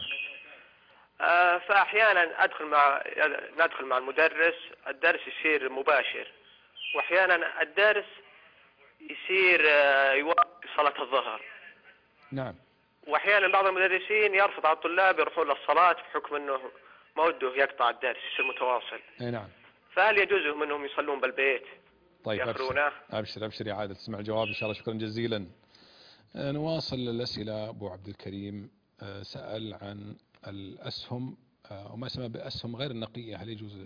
فأحيانا ندخل مع المدرس الدرس يصير مباشر وأحيانا الدرس يصير يوافق صلاة الظهر. نعم. وأحيانا بعض المدرسين يرفض على الطلاب يروحون للصلاة بحكم أنه ما وده يقطع الدرس يصير متواصل. اي نعم. فهل يجوز لهم أنهم يصلون بالبيت؟ طيب أبشر يا عادل تسمع الجواب إن شاء الله. شكرا جزيلا. نواصل الأسئلة. أبو عبد الكريم سأل عن الأسهم وما يسمى بأسهم غير النقية. هل يجوز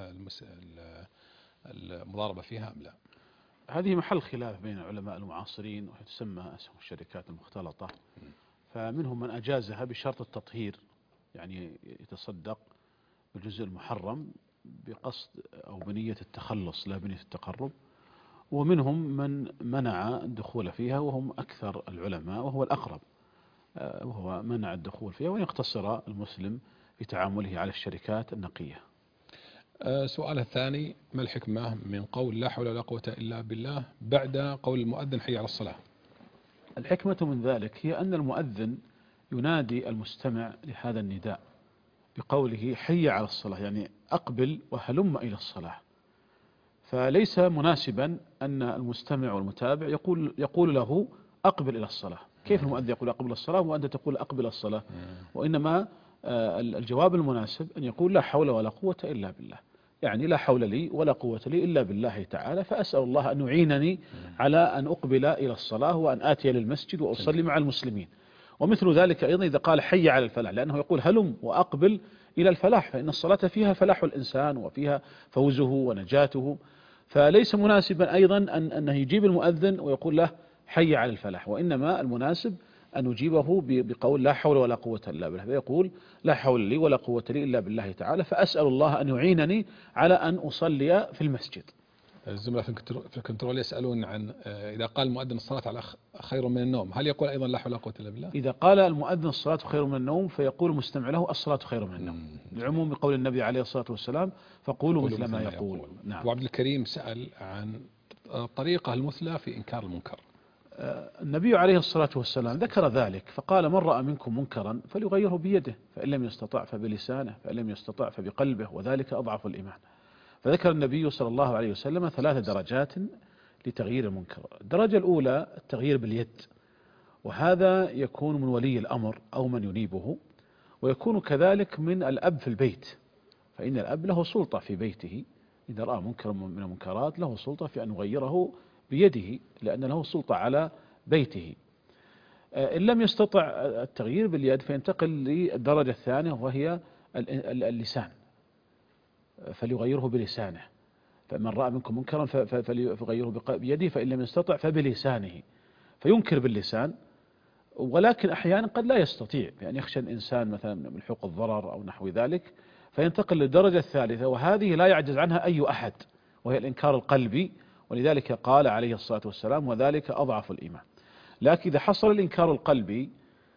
المضاربة فيها أم لا؟ هذه محل خلاف بين العلماء المعاصرين وهي تسمى أسهم الشركات المختلطة. فمنهم من أجازها بشرط التطهير يعني يتصدق بالجزء المحرم بقصد أو بنية التخلص لا بنية التقرب، ومنهم من منع الدخول فيها وهم أكثر العلماء وهو الأقرب، وهو منع الدخول فيها وأن يقتصر المسلم في تعامله على الشركات النقية. سؤال الثاني: ما الحكمة من قول لا حول ولا قوة إلا بالله بعد قول المؤذن حي على الصلاة؟ الحكمة من ذلك هي أن المؤذن ينادي المستمع لهذا النداء بقوله حي على الصلاة، يعني أقبل وهلم إلى الصلاة. فليس مناسبا أن المستمع والمتابع يقول له أقبل إلى الصلاة. كيف المؤذن يقول أقبل الصلاة وأنت تقول أقبل الصلاة؟ وإنما الجواب المناسب أن يقول لا حول ولا قوة إلا بالله، يعني لا حول لي ولا قوة لي إلا بالله تعالى، فأسأل الله أن يعينني على أن أقبل إلى الصلاة وأن آتي للمسجد وأصلي مع المسلمين. ومثل ذلك أيضا إذا قال حي على الفلاح، لأنه يقول هلم وأقبل إلى الفلاح، فإن الصلاة فيها فلاح الإنسان وفيها فوزه ونجاته. فليس مناسبا أيضا أنه يجيب المؤذن ويقول له حي على الفلاح، وإنما المناسب أن يجيبه بقول لا حول ولا قوة إلا بالله، فيقول لا حول لي ولا قوة لي إلا بالله تعالى، فأسأل الله أن يعينني على أن أصلي في المسجد. الزملاء في الكنترول يسألون عن إذا قال المؤذن الصلاة على خير من النوم، هل يقول أيضا لا حول ولا قوة إلا بالله؟ إذا قال المؤذن الصلاة خير من النوم فيقول المستمع له الصلاة خير من النوم، لعموم قول النبي عليه الصلاة والسلام فقولوا مثل ما يقول. نعم. أبو عبد الكريم سأل عن الطريقة المثلى في إنكار المنكر. النبي عليه الصلاة والسلام ذكر ذلك فقال من رأى منكم منكرا فليغيره بيده، فإن لم يستطع فبلسانه، فإن لم يستطع فبقلبه، وذلك أضعف الإيمان. فذكر النبي صلى الله عليه وسلم 3 درجات لتغيير المنكر. الدرجة الأولى التغيير باليد، وهذا يكون من ولي الأمر أو من ينيبه، ويكون كذلك من الأب في البيت، فإن الأب له سلطة في بيته، إذا رأى منكرا من المنكرات له سلطة في أن يغيره بيده لأن له سلطة على بيته. إن لم يستطع التغيير باليد فينتقل للدرجة الثانية وهي اللسان، فليغيره بلسانه، فمن رأى منكم منكرا فليغيره بيده، فإن لم يستطع فبلسانه، فينكر باللسان. ولكن أحيانا قد لا يستطيع، يعني يخشى الإنسان مثلا من لحوق الضرر أو نحو ذلك، فينتقل للدرجة الثالثة، وهذه لا يعجز عنها أي أحد، وهي الإنكار القلبي، ولذلك قال عليه الصلاة والسلام وذلك أضعف الإيمان. لكن إذا حصل الإنكار القلبي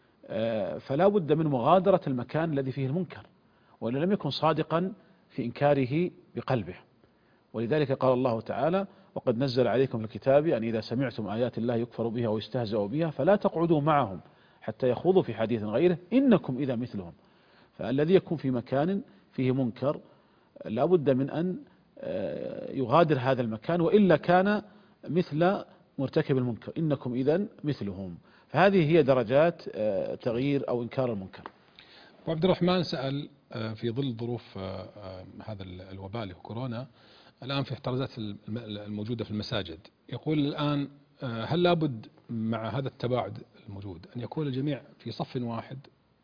فلا بد من مغادرة المكان الذي فيه المنكر، وإن لم يكن صادقا في إنكاره بقلبه. ولذلك قال الله تعالى وقد نزل عليكم في الكتاب أن إذا سمعتم آيات الله يكفر بها ويستهزأ بها فلا تقعدوا معهم حتى يخوضوا في حديث غيره إنكم إذا مثلهم. فالذي يكون في مكان فيه منكر لا بد من أن يغادر هذا المكان، وإلا كان مثل مرتكب المنكر، إنكم إذا مثلهم. فهذه هي درجات تغيير أو إنكار المنكر. وعبد الرحمن سأل في ظل ظروف هذا الوباء اللي هو كورونا، الآن في احترازات الموجودة في المساجد، يقول الآن هل لابد مع هذا التباعد الموجود أن يكون الجميع في صف واحد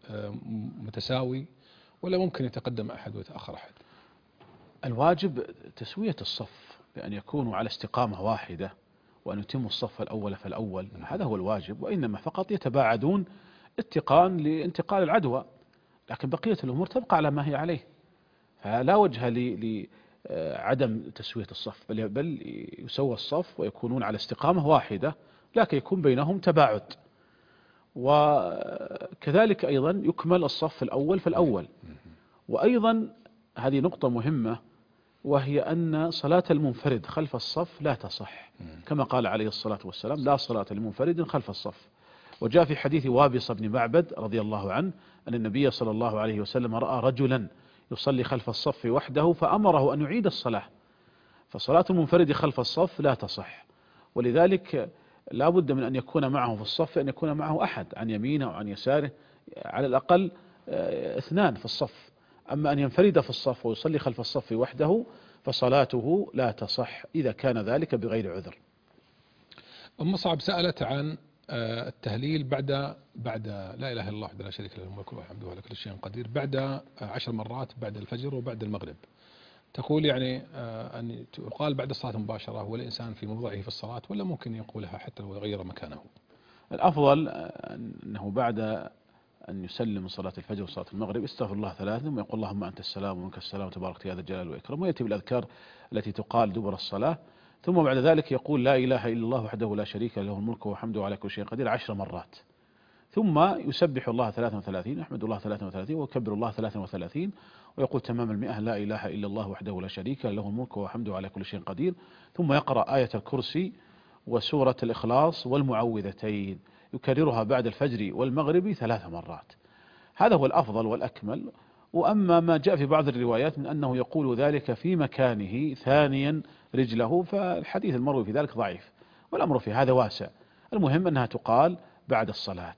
متساوي، ولا ممكن يتقدم أحد ويتأخر أحد؟ الواجب تسوية الصف بأن يكونوا على استقامة واحدة وأن يتموا الصف الأول فالأول، هذا هو الواجب، وإنما فقط يتباعدون اتقاء لانتقال العدوى، لكن بقية الأمور تبقى على ما هي عليه. فلا وجه لعدم تسوية الصف، بل يسوى الصف ويكونون على استقامة واحدة، لكن يكون بينهم تباعد. وكذلك أيضا يكمل الصف الأول فالأول. وأيضا هذه نقطة مهمة، وهي أن صلاة المنفرد خلف الصف لا تصح، كما قال عليه الصلاة والسلام لا صلاة لمنفرد خلف الصف. وجاء في حديث وابص بن معبد رضي الله عنه أن النبي صلى الله عليه وسلم رأى رجلا يصلي خلف الصف وحده فأمره أن يعيد الصلاة. فصلاة المنفرد خلف الصف لا تصح، ولذلك لا بد من أن يكون معه في الصف، أن يكون معه أحد عن يمينه أو عن يساره، على الأقل 2 في الصف. أما أن ينفرد في الصف ويصلي خلف الصف وحده فصلاته لا تصح إذا كان ذلك بغير عذر. أم مصعب سألت عن التهليل بعد لا إله إلا الله وحده لا شريك له الملك والحمد وعلى كل شيء قدير بعد 10 مرات بعد الفجر وبعد المغرب. تقول يعني أن يقال بعد الصلاة مباشرة والإنسان في موضعه في الصلاة، ولا ممكن يقولها حتى لو يغير مكانه؟ الأفضل أنه بعد أن يسلم من صلاة الفجر وصلاة المغرب استغفر الله 3 ثم يقول اللهم أنت السلام ومنك السلام وتبارك يا ذا الجلال والإكرام، ويأتي بالأذكار التي تقال دبر الصلاة، ثم بعد ذلك يقول لا إله إلا الله وحده لا شريك له الملك وحمده على كل شيء قدير 10 مرات، ثم يسبح الله 33 يحمد الله 33 ويكبر الله 33 ويقول تمام 100 لا إله إلا الله وحده لا شريك له الملك وحمده على كل شيء قدير، ثم يقرأ آية الكرسي وسورة الإخلاص والمعوذتين يكررها بعد الفجر والمغرب 3 مرات. هذا هو الأفضل والأكمل. وأما ما جاء في بعض الروايات من أنه يقول ذلك في مكانه ثانيا رجله، فالحديث المروي في ذلك ضعيف، والأمر في هذا واسع، المهم أنها تقال بعد الصلاة.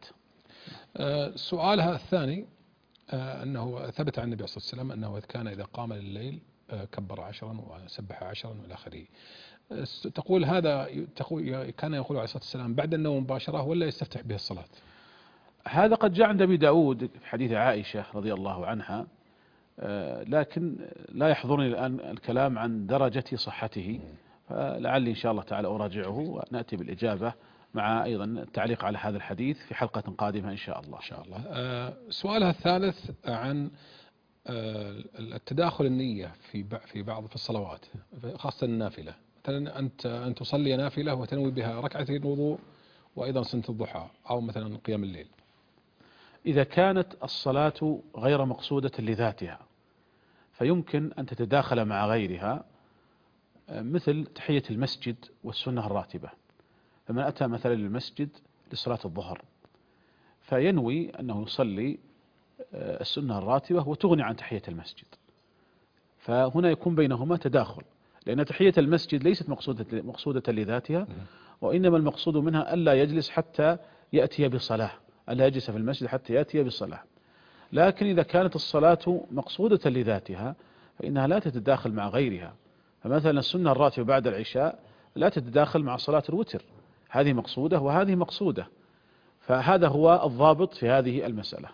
سؤالها الثاني أنه ثبت عن النبي صلى الله عليه وسلم أنه كان إذا قام لليل كبر 10 وسبح 10 إلى آخره. تقول هذا كان يقول عليه الصلاة والسلام بعد النوم مباشرة ولا يستفتح به الصلاة؟ هذا قد جاء عند أبي داود في حديث عائشة رضي الله عنها، لكن لا يحضرني الآن الكلام عن درجة صحته، فلعلي إن شاء الله تعالى أراجعه ونأتي بالإجابة مع أيضا التعليق على هذا الحديث في حلقة قادمة إن شاء الله. إن شاء الله. سؤالها الثالث عن التداخل النية في بعض الصلوات خاصة النافلة، مثلا أن تصلي نافلة وتنوي بها ركعتين الوضوء وأيضا سنة الضحى أو مثلا قيام الليل. إذا كانت الصلاة غير مقصودة لذاتها فيمكن أن تتداخل مع غيرها، مثل تحية المسجد والسنة الراتبة، فمن أتى مثلا للمسجد لصلاة الظهر فينوي أنه يصلي السنة الراتبة وتغني عن تحية المسجد، فهنا يكون بينهما تداخل، لأن تحية المسجد ليست مقصودة لذاتها، وإنما المقصود منها ألا يجلس حتى يأتي بصلاة، ألا يجلس في المسجد حتى يأتي بصلاة. لكن إذا كانت الصلاة مقصودة لذاتها فإنها لا تتداخل مع غيرها، فمثلا السنة الراتبة بعد العشاء لا تتداخل مع صلاة الوتر، هذه مقصودة وهذه مقصودة، فهذا هو الضابط في هذه المسألة.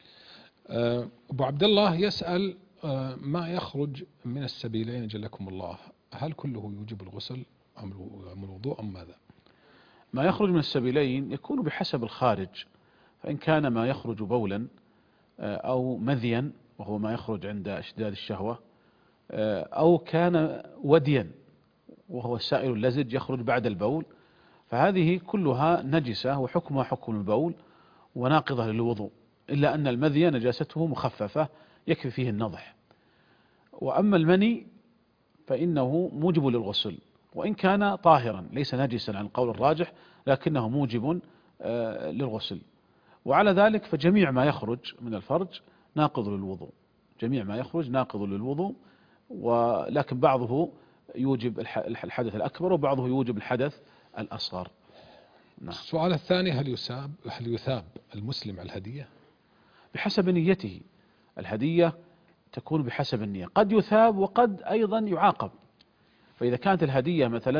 أبو عبد الله يسأل ما يخرج من السبيلين جلكم الله، هل كله يوجب الغسل أم الوضوء أم ماذا؟ ما يخرج من السبيلين يكون بحسب الخارج، فإن كان ما يخرج بولا أو مذيا وهو ما يخرج عند اشتداد الشهوة، أو كان وديا وهو السائل اللزج يخرج بعد البول، فهذه كلها نجسة وحكمها حكم البول وناقضة للوضوء، إلا أن المذي نجاسته مخففة يكفي فيه النضح. وأما المني فإنه موجب للغسل، وإن كان طاهرا ليس نجسا عن القول الراجح، لكنه موجب للغسل. وعلى ذلك فجميع ما يخرج من الفرج ناقض للوضوء، جميع ما يخرج ناقض للوضوء، ولكن بعضه يوجب الحدث الأكبر وبعضه يوجب الحدث الأصغر. نعم. السؤال الثاني هل يثاب المسلم على الهدية؟ بحسب نيته، الهدية تكون بحسب النية، قد يثاب وقد أيضا يعاقب. فإذا كانت الهدية مثلا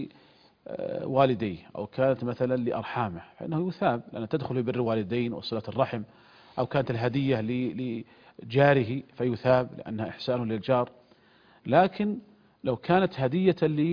لوالديه أو كانت مثلا لأرحامه فإنه يثاب، لأن تدخل في بر الوالدين وصلة الرحم، أو كانت الهدية لجاره فيثاب لأنها إحسان للجار. لكن لو كانت هدية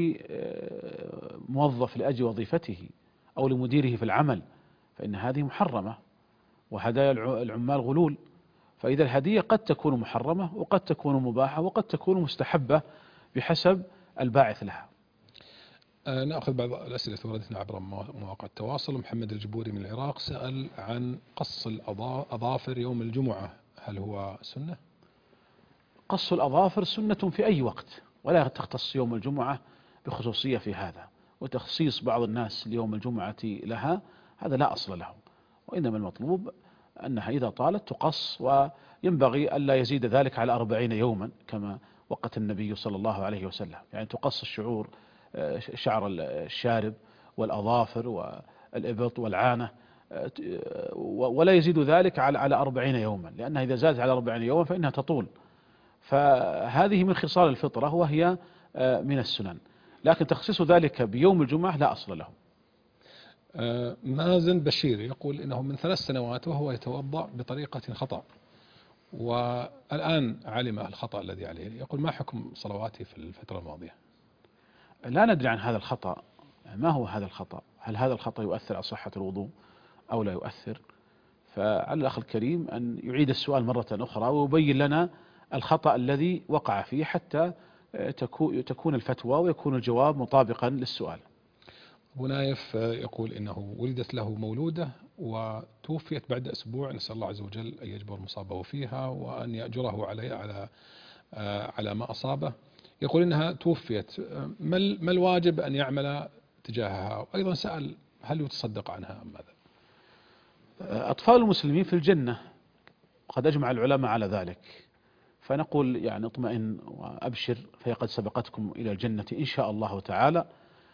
لموظف لأجل وظيفته أو لمديره في العمل فإن هذه محرمة، وهدايا العمال غلول. فإذا الهدية قد تكون محرمة وقد تكون مباحة وقد تكون مستحبة بحسب الباعث لها. نأخذ بعض الأسئلة وردتنا عبر مواقع التواصل. محمد الجبوري من العراق سأل عن قص الأظافر يوم الجمعة، هل هو سنة؟ قص الأظافر سنة في أي وقت، ولا تختص يوم الجمعة بخصوصية في هذا، وتخصيص بعض الناس ليوم الجمعة لها هذا لا أصل له، وإنما المطلوب أنها إذا طالت تقص، وينبغي ألا يزيد ذلك على 40 يوما كما وقت النبي صلى الله عليه وسلم، يعني تقص شعر الشارب والأظافر والإبط والعانة، ولا يزيد ذلك على 40 يوما، لأنها إذا زادت على 40 يوما فإنها تطول، فهذه من خصال الفطرة وهي من السنن، لكن تخصيص ذلك بيوم الجمعة لا أصل له. مازن بشير يقول إنه من 3 سنوات وهو يتوضأ بطريقة خطأ، والآن علم الخطأ الذي عليه، يقول ما حكم صلواته في الفترة الماضية؟ لا ندري عن هذا الخطأ، ما هو هذا الخطأ؟ هل هذا الخطأ يؤثر على صحة الوضوء أو لا يؤثر؟ فعلى الأخ الكريم أن يعيد السؤال مرة أخرى ويبين لنا الخطأ الذي وقع فيه حتى تكون الفتوى ويكون الجواب مطابقا للسؤال. أبو نايف يقول إنه ولدت له مولودة وتوفيت بعد أسبوع، نسأل الله عز وجل أن يجبر مصابه فيها وأن يأجره على ما أصابه. يقول إنها توفيت، ما الواجب أن يعمل تجاهها؟ وأيضا سأل هل يتصدق عنها أم ماذا؟ أطفال المسلمين في الجنة، قد أجمع العلماء على ذلك، فنقول يعني اطمئن وأبشر فهي قد سبقتكم إلى الجنة إن شاء الله تعالى،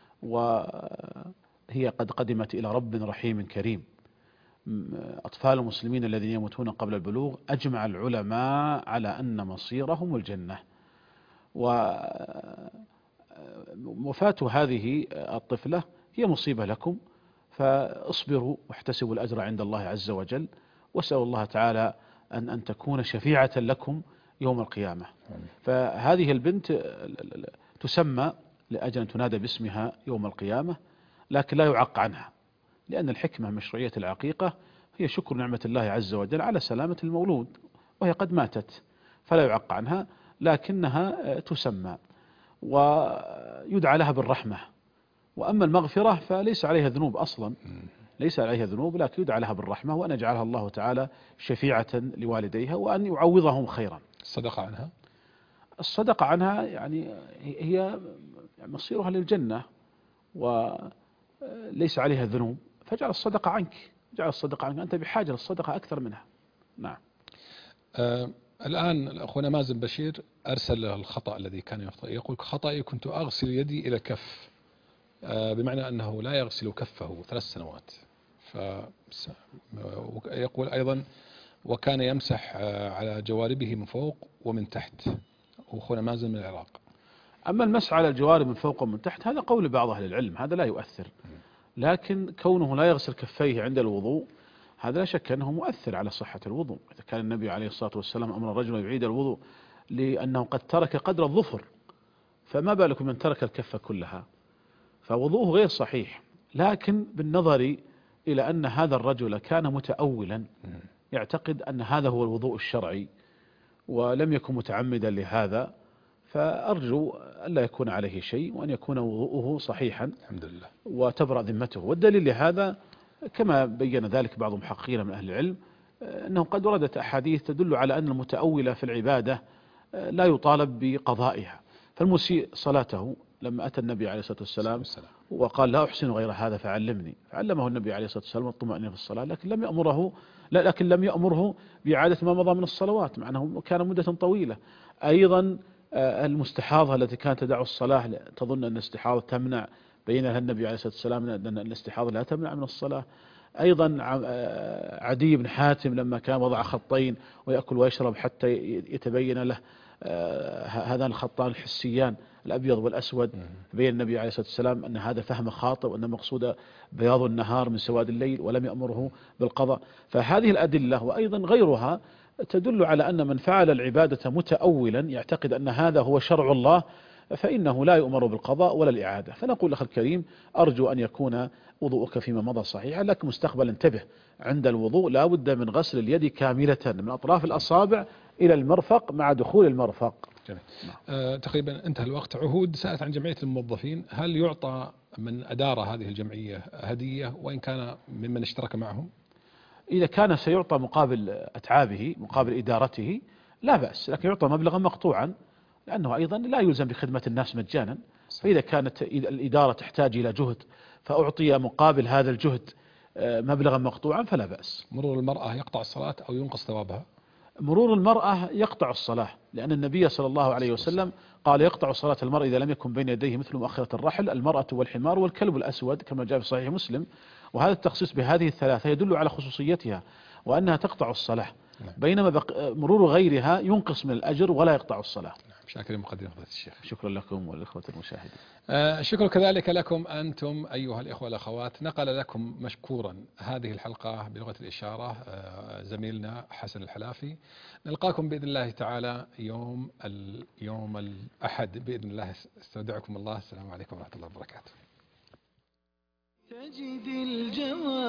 وهي قد قدمت إلى رب رحيم كريم. أطفال المسلمين الذين يموتون قبل البلوغ أجمع العلماء على أن مصيرهم الجنة، ووفاة هذه الطفلة هي مصيبة لكم، فاصبروا واحتسبوا الأجر عند الله عز وجل، واسألوا الله تعالى أن تكون شفيعة لكم يوم القيامة. فهذه البنت تسمى لأجل أن تنادى باسمها يوم القيامة، لكن لا يعق عنها، لأن الحكمة مشروعية العقيقة هي شكر نعمة الله عز وجل على سلامة المولود، وهي قد ماتت فلا يعق عنها، لكنها تسمى ويدعى لها بالرحمة. وأما المغفرة فليس عليها ذنوب أصلا، ليس عليها ذنوب، لكن يدعى لها بالرحمة، وأن يجعلها الله تعالى شفيعة لوالديها وأن يعوضهم خيرا. الصدقة عنها؟ الصدقة عنها يعني هي مصيرها للجنة وليس عليها ذنوب، فاجعل الصدقة عنك، اجعل الصدقة عنك، أنت بحاجة للصدقة أكثر منها. نعم. الآن أخونا مازن بشير أرسل الخطأ الذي كان يخطئ، يقول خطأي كنت أغسل يدي إلى الكف، بمعنى أنه لا يغسل كفه 3 سنوات. يقول أيضا وكان يمسح على جواربه من فوق ومن تحت، أخونا مازن من العراق. أما المسح على الجوارب من فوق ومن تحت هذا قول بعض أهل العلم، هذا لا يؤثر، لكن كونه لا يغسل كفيه عند الوضوء هذا لا شك أنه مؤثر على صحة الوضوء. إذا كان النبي عليه الصلاة والسلام أمر الرجل أن يعيد الوضوء لأنه قد ترك قدر الظفر، فما بالكم من ترك الكفة كلها، فوضوءه غير صحيح. لكن بالنظر إلى أن هذا الرجل كان متأولا يعتقد أن هذا هو الوضوء الشرعي ولم يكن متعمدا لهذا، فأرجو ألا يكون عليه شيء وأن يكون وضوءه صحيحا الحمد لله وتبرأ ذمته. والدليل لهذا كما بين ذلك بعض المحققين من أهل العلم أنه قد وردت أحاديث تدل على أن المتأول في العبادة لا يطالب بقضائها. فالمسيء صلاته لما أتى النبي عليه الصلاة والسلام وقال لا أحسن غير هذا فعلمني، فعلمه النبي عليه الصلاة والسلام الطمأنينة في الصلاة، لكن لم يأمره بإعادة ما مضى من الصلوات، مع أنه كان مدة طويلة. أيضا المستحاضة التي كانت تدع الصلاة تظن أن الاستحاضة تمنع، بين لها النبي عليه الصلاة والسلام أن الاستحاضة لا تمنع من الصلاة. أيضا عدي بن حاتم لما كان وضع خطين ويأكل ويشرب حتى يتبين له هذان الخطان الحسيان الأبيض والأسود، بين النبي عليه الصلاة والسلام أن هذا فهم خاطئ وأن مقصود بياض النهار من سواد الليل، ولم يأمره بالقضاء. فهذه الأدلة وأيضا غيرها تدل على أن من فعل العبادة متأولا يعتقد أن هذا هو شرع الله فإنه لا يؤمر بالقضاء ولا الإعادة. فنقول أخي الكريم أرجو أن يكون وضوءك فيما مضى صحيحا، لكن مستقبلا انتبه، عند الوضوء لا بد من غسل اليد كاملة من أطراف الأصابع إلى المرفق مع دخول المرفق. تقريبا انتهى الوقت. عهود سألت عن جمعية الموظفين، هل يعطى من أدار هذه الجمعية هدية وإن كان ممن اشترك معهم؟ إذا كان سيعطى مقابل أتعابه مقابل إدارته لا بأس، لكن يعطى مبلغا مقطوعا، لأنه أيضا لا يلزم بخدمة الناس مجانا. فإذا كانت الإدارة تحتاج إلى جهد فأعطي مقابل هذا الجهد مبلغا مقطوعا فلا بأس. مرور المرأة يقطع الصلاة أو ينقص ثوابها؟ مرور المرأة يقطع الصلاة، لأن النبي صلى الله عليه وسلم قال يقطع صلاة المرء إذا لم يكن بين يديه مثل مؤخرة الرحل المرأة والحمار والكلب الأسود كما جاء في صحيح مسلم. وهذا التخصيص بهذه الثلاثة يدل على خصوصيتها وأنها تقطع الصلاة، بينما مرور غيرها ينقص من الأجر ولا يقطع الصلاة. شاكر مقدم فضيلة الشيخ. شكرا لكم والإخوة المشاهدين. شكرا كذلك لكم أنتم أيها الإخوة والأخوات. نقل لكم مشكورا هذه الحلقة بلغة الإشارة زميلنا حسن الحلافي. نلقاكم بإذن الله تعالى يوم الأحد بإذن الله. استودعكم الله. السلام عليكم ورحمة الله وبركاته. تجد الجواب